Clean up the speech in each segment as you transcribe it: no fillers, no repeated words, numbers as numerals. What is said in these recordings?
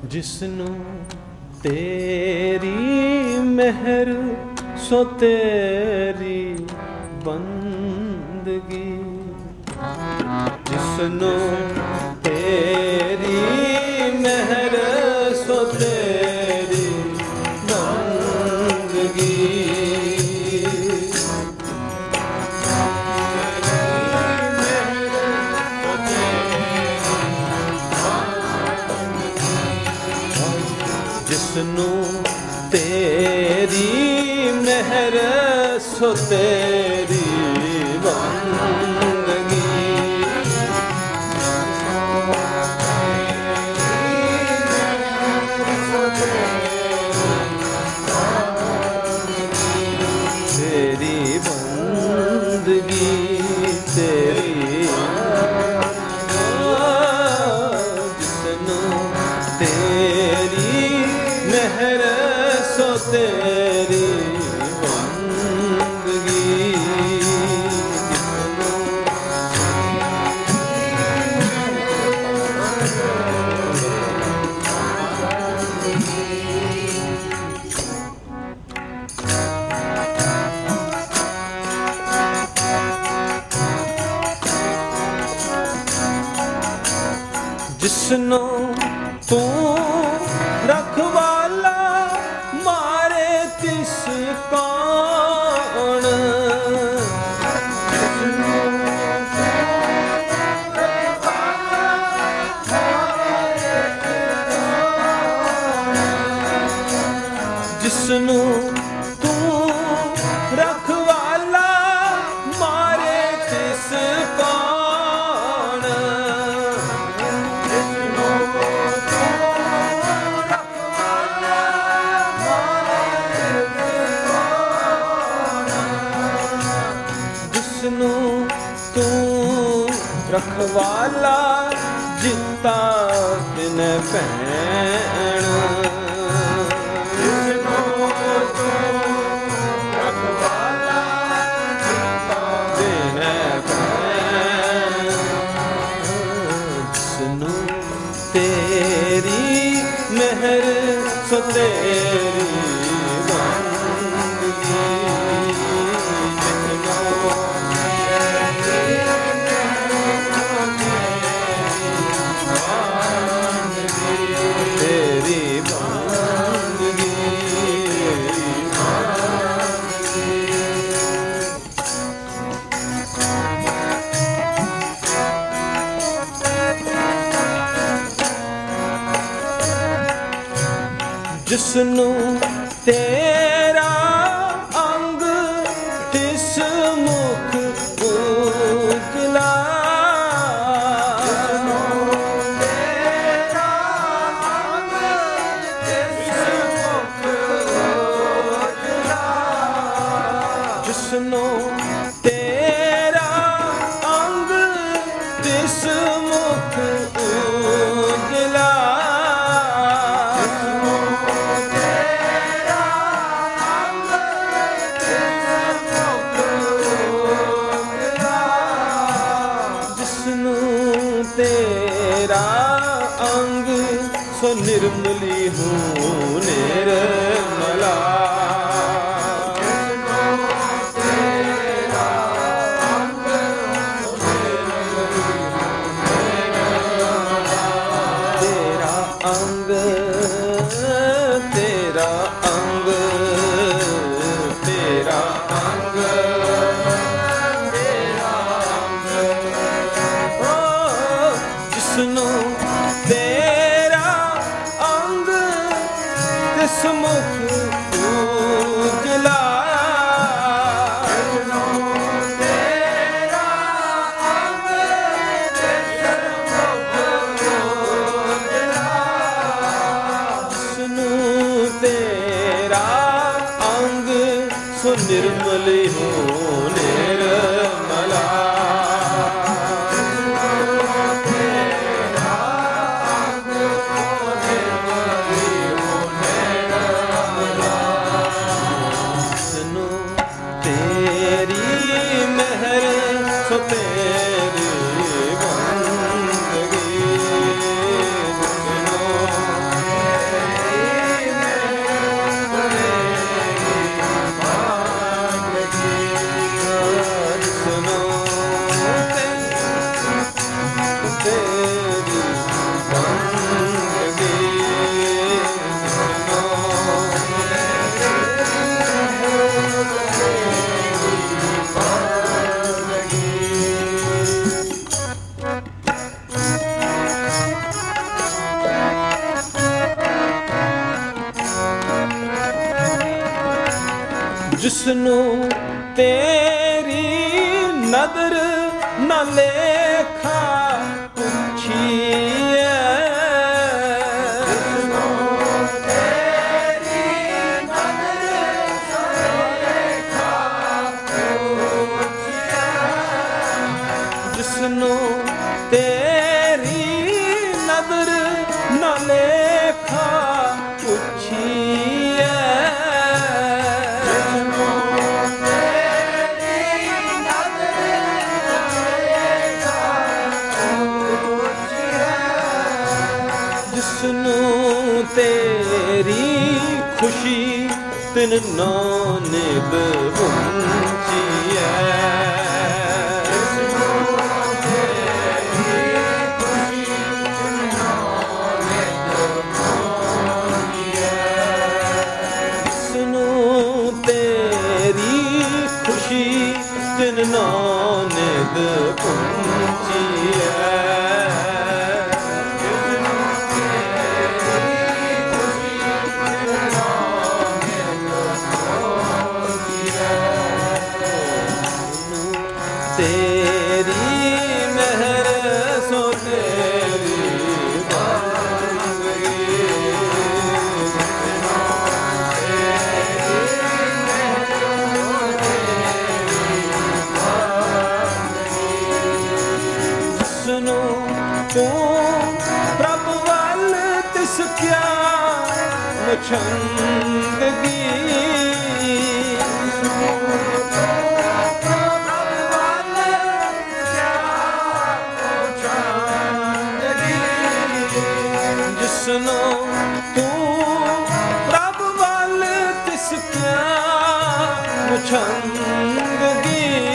ਜਿਸਨੂੰ ਤੇਰੀ ਮਿਹਰ ਸੋ ਤੇਰੀ ਬੰਦਗੀ, ਜਿਸਨੂੰ ਤੇਰੀ ਮਿਹਰ ਸੋ ਤੇਰੀ ਬੰਦਗੀ। ਜਿਸਨੂੰ ਤੇਰੀ ਮਿਹਰ ਸੋ ਤੇਰੀ ਬੰਦਗੀ, ਤੇਰੀ ਬੰਦਗੀ ਤੇਰੀ, ਜਿਸਨੂੰ ਤੇਰੀ ਮਿਹਰ ਸੋ ਤੇਰੀ ਬੰਦਗੀ। ਜਿਸਨੂੰ ਤੂੰ ਰਖਵਾਲਾ ਮਾਰੇ ਤਿਸ ਕੌਣ, ਜਿਸਨੂੰ ਤੂੰ ਰਖਵਾਲਾ ਮਾਰੇ ਤਿਸ ਕੌਣ, ਜਿਸਨੂੰ ਤੂੰ ਰਖਵਾਲਾ ਜਿੱਤਾ ਦਿਨ ਭੈਣ, ਜਿਸਨੂੰ ਤੂੰ ਰਖਵਾਲਾ ਜਿੱਤਾ ਦਿਨ ਭੈਣ, ਜਿਸਨੂੰ ਤੇਰੀ ਮਿਹਰ ਸੋ ਤੇਰੀ ਬੰਦਗੀ, ਤੇਰੀ ਬੰਦਗੀ। ਜਿਸਨੂੰ ਤੇਰਾ ਅੰਗ ਤਿਸ ਮੁਖ ਉਜਲਾ, ਜਿਸਨੂੰ ਤੇਰਾ ਅੰਗ ਤਿਸ ਮੁਖ ਉਜਲਾ, ਜਿਸਨੂੰ ਤੇਰਾ ਅੰਗ ਤਿਸ ਮੁਖ ਉਜਲਾ, ਜਿਸਨੂੰ ਤੇਰਾ ਅੰਗ ਸੋ ਨਿਰਮਲੀ ਹੂੰ ਨਿਰਮਲਾ, ਅੰਗ ਤੇਰਾ ਅੰਗ, ਤੇਰਾ ਅੰਗ, ਤੇਰਾ ਅੰਗ, ਜਿਸਨੂੰ ਤੇਰਾ ਅੰਗ ਤਿਸ ਮੁਖ ਉਜਲਾ, ਤੇਰਾ ਅੰਗ ਸੋ ਨਿਰਮਲ ਹੋ ਨਿਰਮਲਾ, ਤੇਰਾ ਅੰਗ ਸੋ ਨਿਰਮਲ ਹੋ ਨਿਰਮਲਾ, ਜਿਸਨੂੰ ਤੇਰੀ ਮਿਹਰ ਸੋ ਤੇਰੀ ਬੰਦਗੀ, ਜਿਸਨੂੰ ਜਿਸਨੂੰ ਤੇਰੀ ਨਦਰ ਨਾ ਲੇਖਾ ਪੁੱਛੀਏ, ਜਿਸਨੂੰ ਤੇਰੀ ਨਦਰ ਨਾ ਲੇਖਾ ਪੁੱਛੀਏ, ਜਿਸਨੂੰ ਤੇਰੀ ਖੁਸ਼ੀ ਤਿਨ ਨਾਨਕ ਪੁੰਚੀਐ, ਜਿਸਨੂੰ ਤੇਰੀ ਖੁਸ਼ੀ ਤਿਨ ਨਾਨਕ ਪੁੰਚੀਐ, ਤੇਰੀ ਮਹਿਰ ਸੋ ਤੇਰੀ ਬੰਦਗੀ, ਜਿਸਨੂੰ ਤੂੰ ਪ੍ਰਭ ਵੱਲ ਤਿਸ ਕਿਆ ਮੁਛੰਦਗੀ, ਜਿਸਨੂੰ ਤੂੰ ਪ੍ਰਭ ਵੱਲ ਤਿਸ ਕਿਆ ਮੁਛੰਦਗੀ,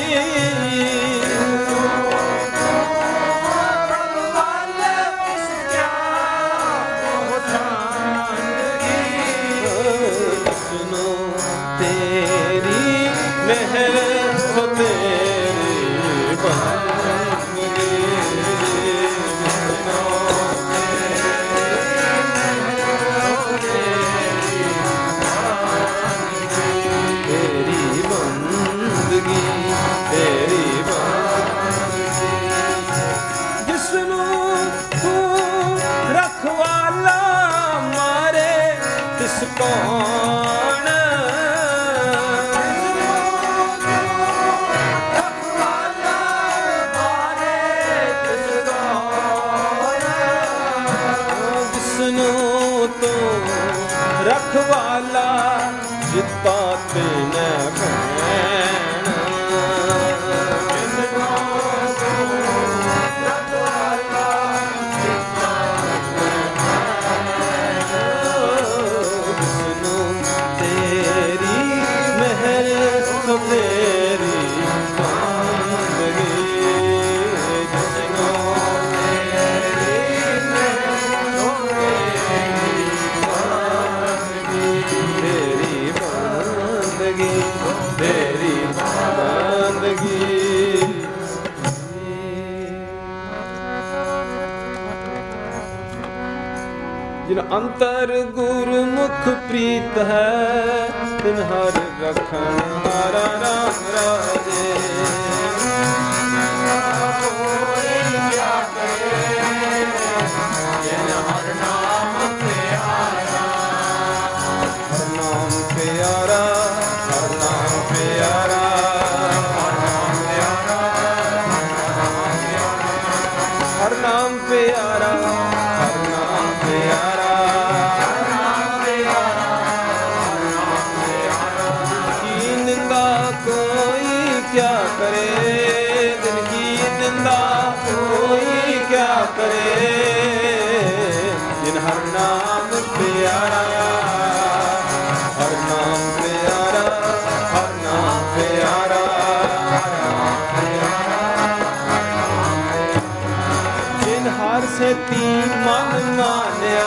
ਜਿਸਨੂੰ ਤੇਰੀ ਮਹਿਰ ਸੋ ਤੇਰੀ ਬੰਦਗੀ, ਤੇਰੀ ਬੰਦਗੀ, ਤੇਰੀ ਬੰਦਗੀ, ਜਿਸਨੂੰ ਤੂੰ ਰਖਵਾਲਾ ਮਾਰੇ ਤਿਸ ਕੌਣ, ਰਖਵਾਲਾ ਮਾਰੇ ਤਿਸ ਕੌਣ, ਜਿਸਨੂੰ ਤੂੰ ਰਖਵਾਲਾ ਜਿੱਤਾ ਤਿਨ ਭੈਣ, ਜਿਸਨੂੰ ਤੇਰੀ ਮਹਿਰ ਸੋ ਤੇਰੀ ਬੰਦਗੀ, ਜਿਸਨੂੰ ਤੇਰੀ ਮਹਿਰ ਸੋ ਤੇਰੀ ਬੰਦਗੀ, ਤੇਰੀ ਬੰਦਗੀ, ਤੇਰੀ ਬੰਦਗੀ। ਜਿਨ ਅੰਤਰ ਗੁਰਮੁਖ ਪ੍ਰੀਤ ਹੈ ਤਿਨ ਹਰ ਰਖਣ ਹਾਰਾ ਰਾਮ ਰਾਜੇ, ਕੋਈ ਕਿਆ ਕਰੇ ਜਿਨ ਹਰ ਨਾਮ ਪਿਆਰਾ, ਹਰ ਨਾਮ ਪਿਆਰਾ, ਹਰ ਨਾਮ ਪਿਆਰਾ, ਹਰ ਨਾਮ ਪਿਆਰਾ, ਹਰ ਨਾਮ ਪਿਆਰਾ, ਹਰ ਨਾਮ ਪਿਆਰਾ, की निंदा कोई क्या करे, दिन की निंदा कोई क्या करे, जिन हर नाम प्यारा, हर नाम प्यारा, हर नाम प्यारा, जिन हर से तीन मन मान्या,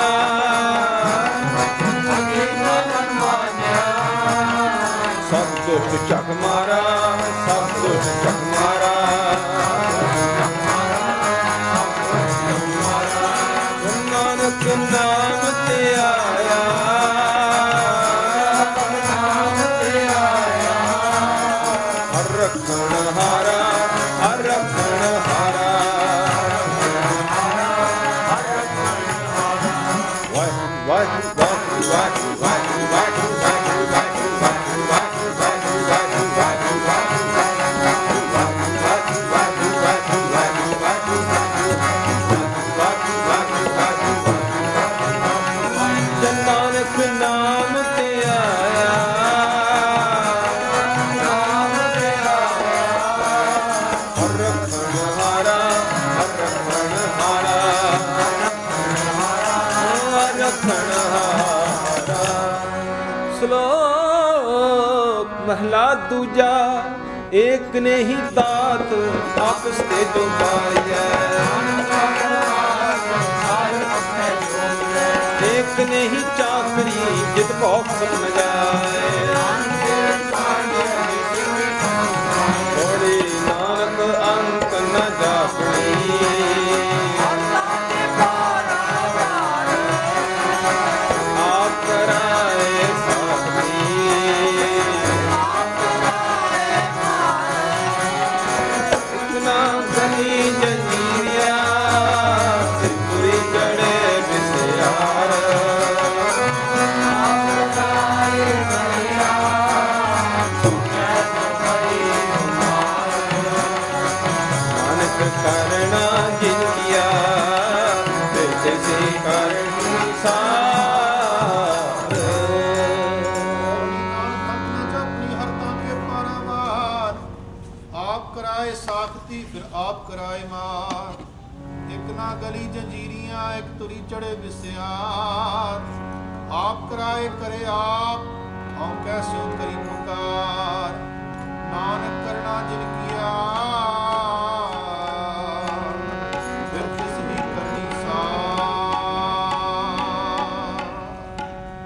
सब दुष्ट चक मारा, सब दुष्ट चक मारा, नानक नाम ते आया, नाम ते आया, ਸ਼ਲੋਕ ਮਹਲਾ ਦੂਜਾ। ਏਕ ਨੇ ਹੀ ਤਾਤ ਆਪਸ ਤੇ ਜੋ ਪਾਈਐ, ਏਕ ਨੇ ਹੀ ਚਾਕਰੀ ਜਿਤ ਭੌਖ ਸਭ ਨ ਜਾਏ। ਥੋੜੀ ਨਾਨਕ ਅੰਕ ਨ ਜਾਪਣੀ, ਆਪ ਕਰਾਏ ਸਾਖੀ। ਇਤਨਾ ਗਲੀ ਜੰਜੀਰਿਆ ਸਿਰਪੁਰੀ ਚੜੇ ਬਿਸਿਆਰ। ਨਾਨਕ ਕਰਣਾ ਜਿਨ ਕੀਆ ਤਿਸ ਤਿਸੀ ਕਰਨੀ ਸਾਰ। ਆਪ ਕਰਾਏ ਸਾਖਤੀ ਫਿਰ ਆਪ ਕਰਾਏ ਮਾਰ। ਇੱਕ ਨਾ ਗਲੀ ਜੰਜੀਰੀਆਂ ਇੱਕ ਤੁਰੀ ਚੜੇ ਵਿਸਿਆਰ। ਆਪ ਕਰਾਏ ਕਰੇ ਆਪ ਹਉ ਕੈਸੋ ਕਰੀ ਪੁਕਾਰ। ਨਾਨਕ ਕਰਣਾ ਜਿਨ ਕੀਆ